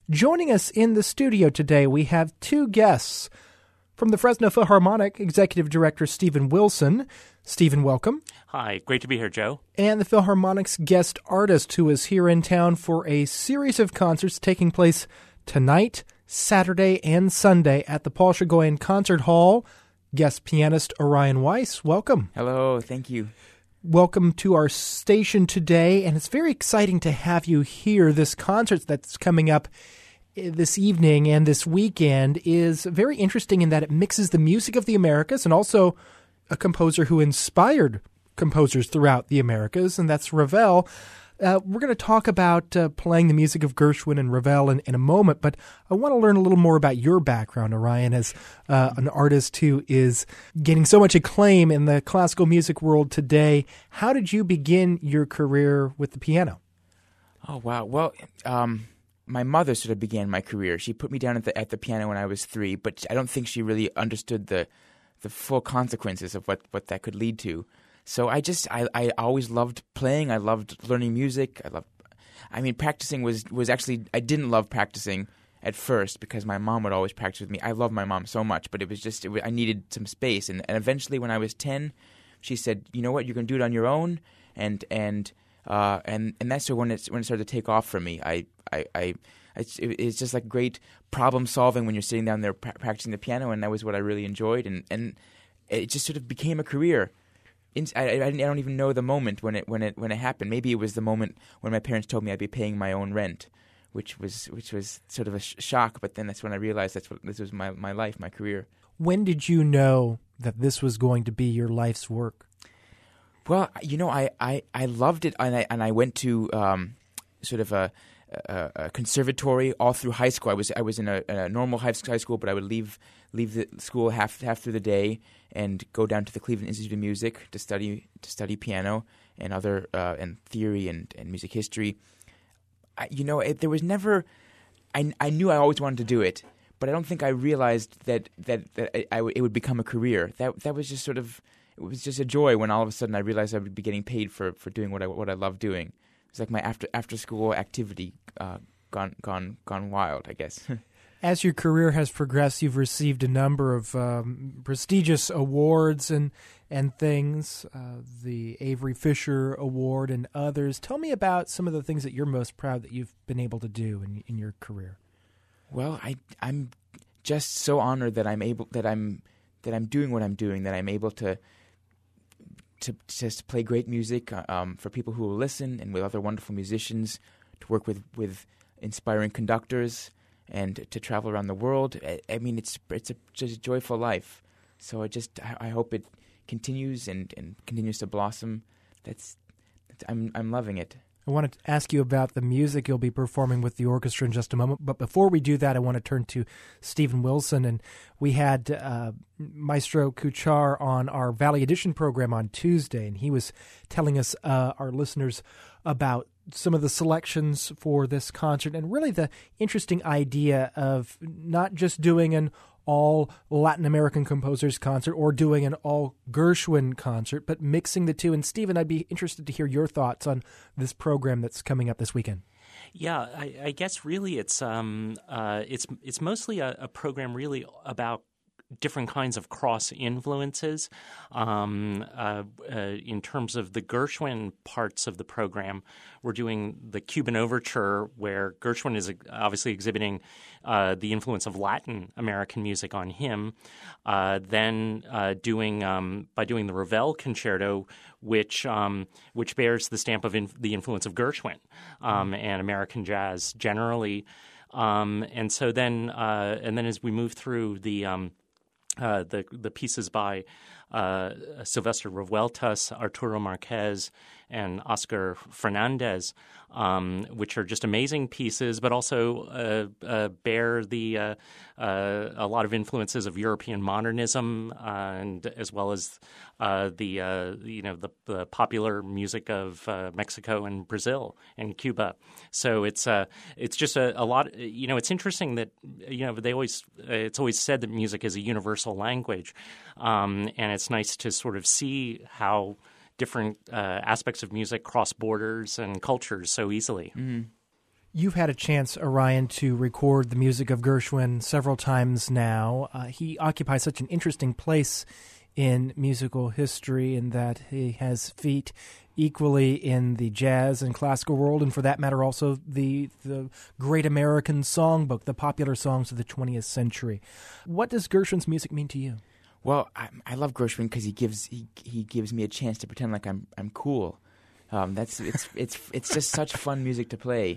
Joining us in the studio today, we have two guests. From the Fresno Philharmonic, Executive Director Steven Wilson. Steven, welcome. Hi, great to be here, Joe. And the Philharmonic's guest artist, who is here in town for a series of concerts taking place tonight, Saturday, and Sunday at the Paul Chagoyan Concert Hall. Guest pianist Orion Weiss, welcome. Hello, thank you. Welcome to our station today, and it's very exciting to have you here. This concert that's coming up this evening and this weekend is very interesting in that it mixes the music of the Americas and also a composer who inspired composers throughout the Americas, and that's Ravel. We're going to talk about playing the music of Gershwin and Ravel in a moment, but I want to learn a little more about your background, Orion, as an artist who is getting so much acclaim in the classical music world today. How did you begin your career with the piano? Oh, wow. Well, my mother sort of began my career. She put me down at the piano when I was 3, but I don't think she really understood the full consequences of what that could lead to. So I always loved playing. I loved learning music. Practicing was actually, I didn't love practicing at first because my mom would always practice with me. I love my mom so much, but I needed some space. And eventually when I was 10, she said, you know what, you can do it on your own. And that's when it started to take off for me. It's just like great problem solving when you're sitting down there practicing the piano, and that was what I really enjoyed. And it just sort of became a career. I don't even know the moment when it happened. Maybe it was the moment when my parents told me I'd be paying my own rent, which was sort of a shock. But then that's when I realized this was my life, my career. When did you know that this was going to be your life's work? Well, I loved it, and I went to sort of a conservatory all through high school. I was in a normal high school, but I would leave the school half through the day and go down to the Cleveland Institute of Music to study piano and other and theory and music history. There was never. I knew I always wanted to do it, but I don't think I realized that it would become a career. That was just sort of. It was just a joy when all of a sudden I realized I would be getting paid for doing what I love doing. It's like my after school activity gone wild, I guess. As your career has progressed, you've received a number of prestigious awards and things, the Avery Fisher Award and others. Tell me about some of the things that you're most proud that you've been able to do in your career. Well, I'm just so honored that I'm doing what I'm doing, that I'm able to just play great music for people who will listen, and with other wonderful musicians, to work with inspiring conductors, and to travel around the world. I mean, it's just a joyful life. So I hope it continues and continues to blossom. I'm loving it. I want to ask you about the music you'll be performing with the orchestra in just a moment. But before we do that, I want to turn to Steven Wilson. And we had Maestro Kuchar on our Valley Edition program on Tuesday, and he was telling us, our listeners, about some of the selections for this concert and really the interesting idea of not just doing an all Latin American composers concert or doing an all Gershwin concert, but mixing the two. And Steven, I'd be interested to hear your thoughts on this program that's coming up this weekend. Yeah, I guess really it's mostly a program really about different kinds of cross influences. In terms of the Gershwin parts of the program, we're doing the Cuban Overture, where Gershwin is obviously exhibiting the influence of Latin American music on him. Then doing the Ravel Concerto, which bears the stamp of the influence of Gershwin and American jazz generally. And then as we move through the pieces by Sylvester Revueltas, Arturo Marquez, and Oscar Fernandez, which are just amazing pieces, but also bear a lot of influences of European modernism, and as well as the popular music of Mexico and Brazil and Cuba. So it's just a lot. It's interesting that it's always said that music is a universal language, and it's nice to sort of see how different aspects of music cross borders and cultures so easily. Mm-hmm. You've had a chance, Orion, to record the music of Gershwin several times now. He occupies such an interesting place in musical history in that he has feet equally in the jazz and classical world, and for that matter also the great American songbook, the popular songs of the 20th century. What does Gershwin's music mean to you? Well, I love Gershwin because he gives me a chance to pretend like I'm cool. It's just such fun music to play.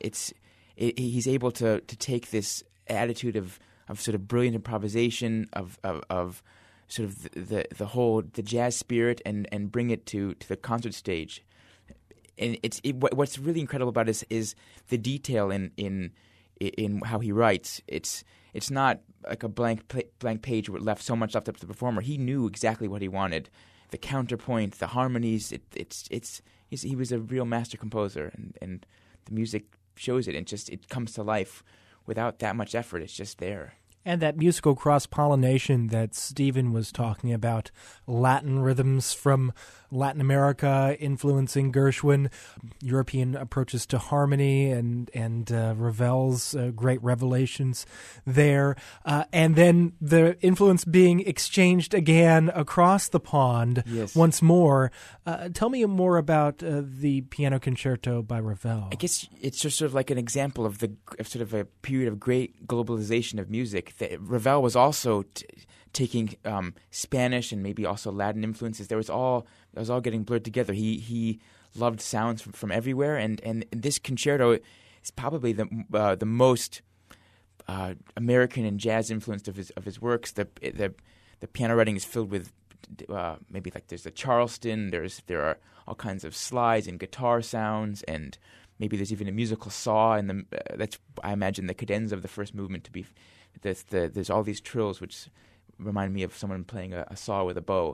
He's able to take this attitude of sort of brilliant improvisation of sort of the jazz spirit and bring it to the concert stage. And what's really incredible about it is the detail in how he writes. It's not like a blank page where left so much left up to the performer. He knew exactly what he wanted. The counterpoint, the harmonies. He was a real master composer, and the music shows it. And it comes to life without that much effort. It's just there. And that musical cross-pollination that Stephen was talking about, Latin rhythms from Latin America influencing Gershwin, European approaches to harmony, and Ravel's great revelations there, and then the influence being exchanged again across the pond once more. Tell me more about the Piano Concerto by Ravel. I guess it's just sort of like an example of sort of a period of great globalization of music. Ravel was also taking Spanish and maybe also Latin influences. That was all getting blurred together. He loved sounds from everywhere, and this concerto is probably the most American and jazz influenced of his works. The piano writing is filled with maybe like there's the Charleston. There are all kinds of slides and guitar sounds, and maybe there's even a musical saw. And that's I imagine the cadenza of the first movement to be. There's all these trills which remind me of someone playing a saw with a bow.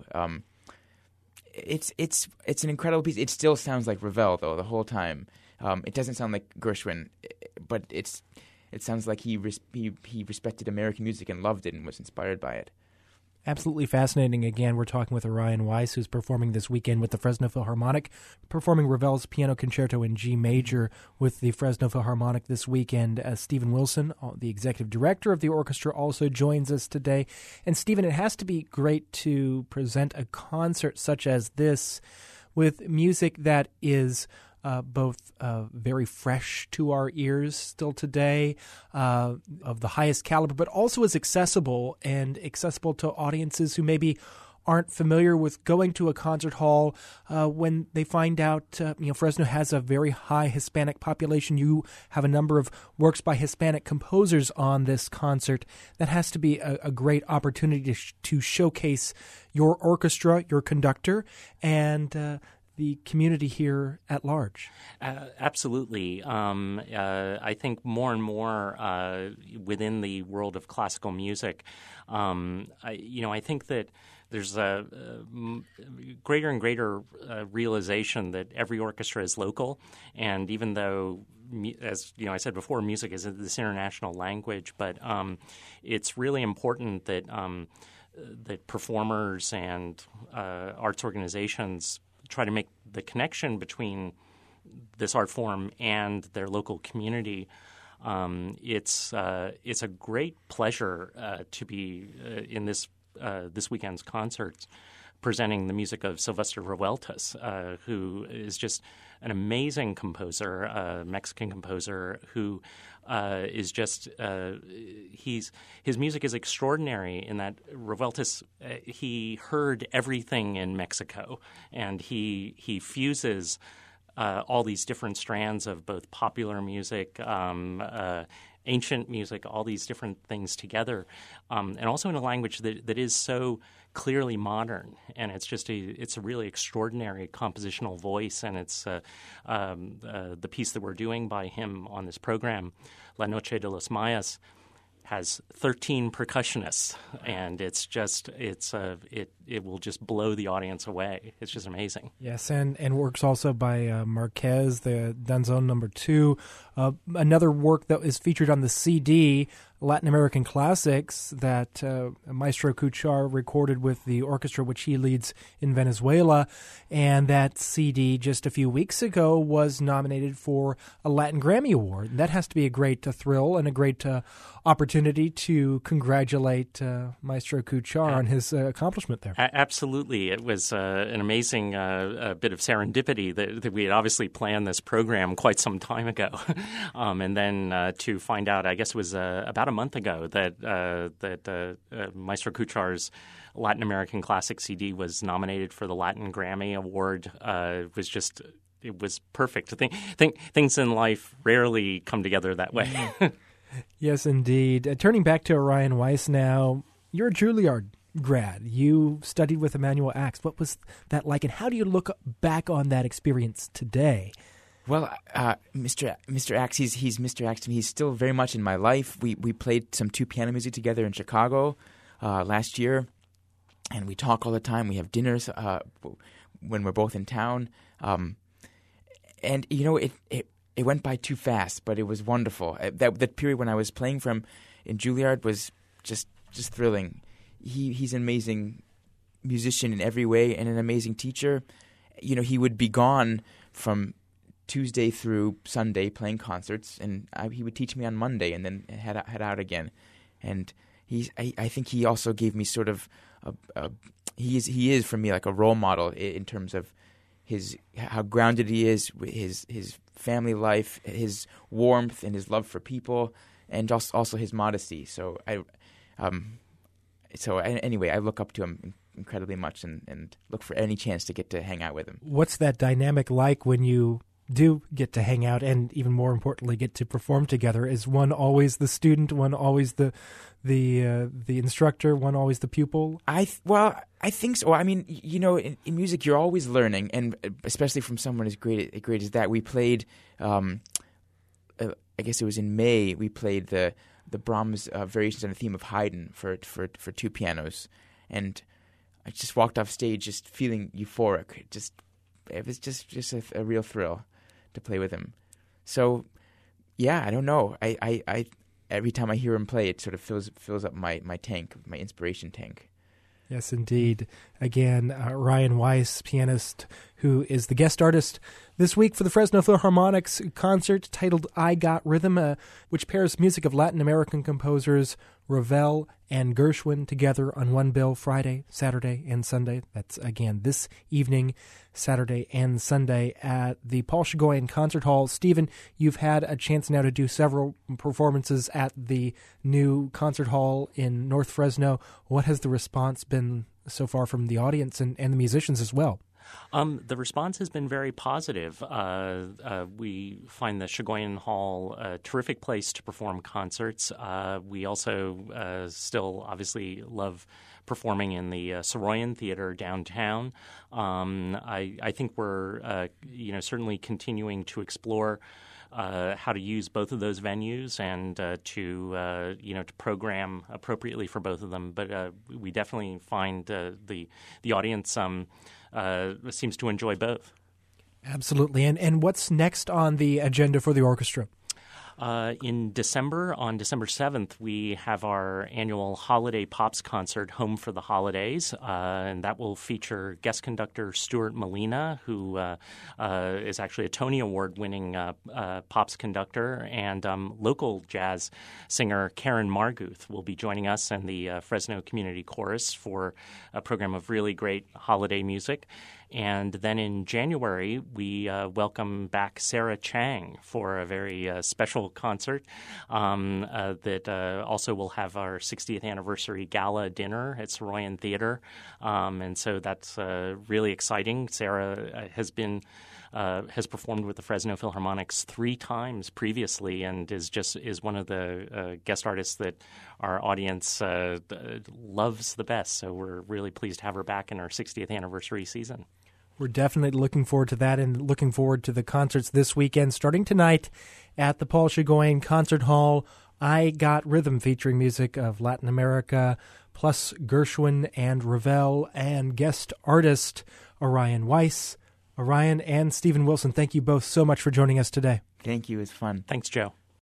It's an incredible piece. It still sounds like Ravel though the whole time. It doesn't sound like Gershwin, but it sounds like he respected American music and loved it and was inspired by it. Absolutely fascinating. Again, we're talking with Orion Weiss, who's performing this weekend with the Fresno Philharmonic, performing Ravel's Piano Concerto in G major with the Fresno Philharmonic this weekend. Stephen Wilson, the executive director of the orchestra, also joins us today. And Stephen, it has to be great to present a concert such as this with music that is both very fresh to our ears still today, of the highest caliber, but also is accessible to audiences who maybe aren't familiar with going to a concert hall when they find out, Fresno has a very high Hispanic population. You have a number of works by Hispanic composers on this concert. That has to be a great opportunity to showcase your orchestra, your conductor, and the community here at large. Absolutely. I think more and more within the world of classical music, I think that there's a greater and greater realization that every orchestra is local, and even though, as I said before, music is this international language, but it's really important that that performers and arts organizations try to make the connection between this art form and their local community. It's a great pleasure to be in this weekend's concerts presenting the music of Sylvester Revueltas, who is just an amazing composer, a Mexican composer who is just his music is extraordinary in that Revueltas he heard everything in Mexico, and he fuses all these different strands of both popular music, ancient music, all these different things together, and also in a language that is so clearly modern, and it's a really extraordinary compositional voice, and it's the piece that we're doing by him on this program, La Noche de los Mayas, has 13 percussionists, and it will just blow the audience away. It's just amazing. Yes, and works also by Marquez, the Danzón No. 2. Another work that is featured on the CD, Latin American classics that Maestro Kuchar recorded with the orchestra which he leads in Venezuela. And that CD just a few weeks ago was nominated for a Latin Grammy Award. And that has to be a great thrill and a great opportunity to congratulate Maestro Kuchar on his accomplishment there. Absolutely. It was an amazing bit of serendipity that we had obviously planned this program quite some time ago. And then to find out, I guess it was about a month ago that Maestro Kuchar's Latin American Classic CD was nominated for the Latin Grammy Award. It was perfect. Things in life rarely come together that way. Yes, indeed. Turning back to Orion Weiss now, you're a Juilliard grad. You studied with Emanuel Ax. What was that like, and how do you look back on that experience today? Well, Mr. Ax, he's Mr. Ax to me. He's still very much in my life. We played some two-piano music together in Chicago last year, and we talk all the time. We have dinners when we're both in town. And, you know, it went by too fast, but it was wonderful. That period when I was playing for him in Juilliard was just thrilling. He's an amazing musician in every way and an amazing teacher. You know, he would be gone from Tuesday through Sunday playing concerts, and he would teach me on Monday and then head out again. And I think he also gave me sort of he is for me like a role model in terms of how grounded he is, his family life, his warmth and his love for people, and also his modesty. So anyway, I look up to him incredibly much and look for any chance to get to hang out with him. What's that dynamic like when you do get to hang out and, even more importantly, get to perform together? Is one always the student, one always the instructor, one always the pupil? I think so. I mean, you know, in music you're always learning, and especially from someone as great as that. We played, I guess it was in May, we played the Brahms variations on the theme of Haydn for two pianos, and I just walked off stage just feeling euphoric. It was just a real thrill to play with him. So, yeah, I don't know. I every time I hear him play, it sort of fills up my tank, my inspiration tank. Yes, indeed. Again, Ryan Weiss, pianist, who is the guest artist this week for the Fresno Philharmonic's concert titled I Got Rhythm, which pairs music of Latin American composers Ravel and Gershwin together on one bill Friday, Saturday, and Sunday. That's, again, this evening, Saturday and Sunday at the Paul Chigoyen Concert Hall. Stephen, you've had a chance now to do several performances at the new concert hall in North Fresno. What has the response been so far from the audience and the musicians as well? The response has been very positive. We find the Chigoyen Hall a terrific place to perform concerts. We also still obviously love performing in the Soroyan Theater downtown. I think we're certainly continuing to explore how to use both of those venues and to program appropriately for both of them. But we definitely find the audience seems to enjoy both. Absolutely. And what's next on the agenda for the orchestra? In December, on December 7th, we have our annual Holiday Pops concert, Home for the Holidays, and that will feature guest conductor Stuart Molina, who is actually a Tony Award-winning Pops conductor, and local jazz singer Karen Marguth will be joining us and the Fresno Community Chorus for a program of really great holiday music. And then in January, we welcome back Sarah Chang for a very special concert that also will have our 60th anniversary gala dinner at Soroyan Theater. And so that's really exciting. Sarah has performed with the Fresno Philharmonics 3 times previously and is one of the guest artists that our audience loves the best. So we're really pleased to have her back in our 60th anniversary season. We're definitely looking forward to that and looking forward to the concerts this weekend, starting tonight at the Paul Chigoyen Concert Hall. I Got Rhythm, featuring music of Latin America, plus Gershwin and Ravel, and guest artist Orion Weiss. Orion and Stephen Wilson, thank you both so much for joining us today. Thank you. It was fun. Thanks, Joe.